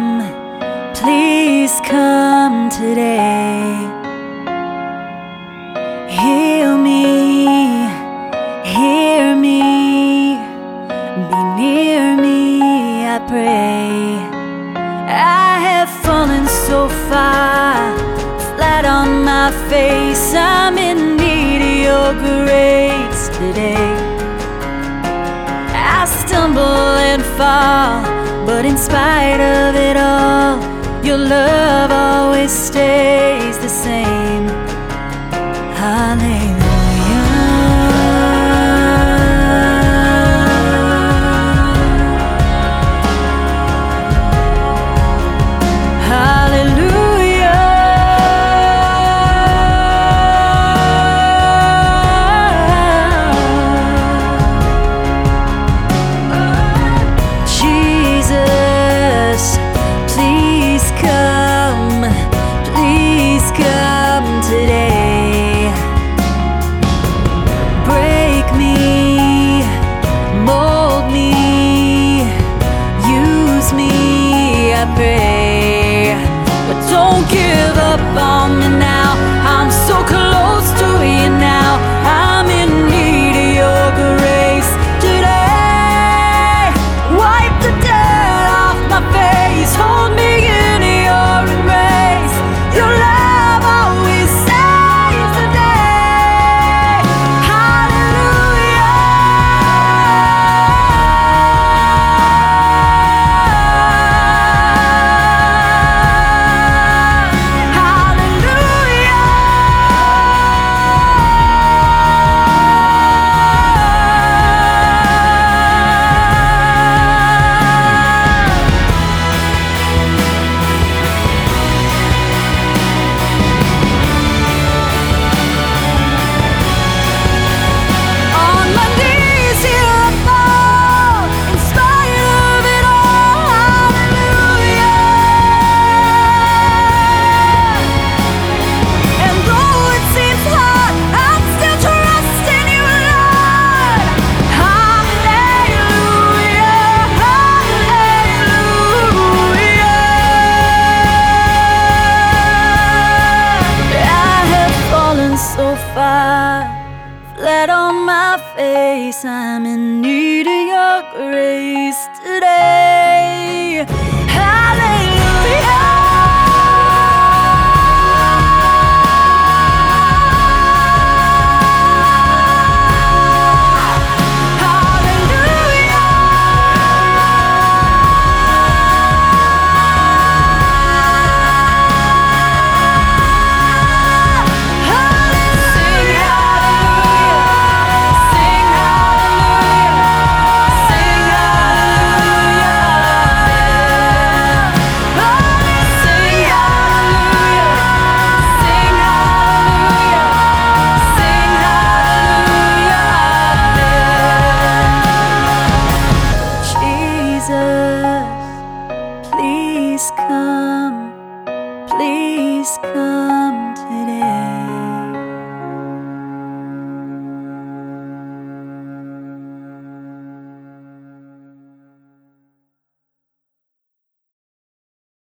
please come today. Heal me, hear me, be near me, I pray. I have fallen so far, flat on my face. I'm in need of your grace today. I stumble and fall, but in spite of it all, your love always stays the same. Hallelujah. Pray, but don't give up on me now. I'm so close to you now. I'm in need of your grace today. Wipe the dirt off my face, hold me in your embrace. Your love always saves the day. Hallelujah. So far, flat on my face, I'm in need of your grace today. Hallelujah. Please come, please come.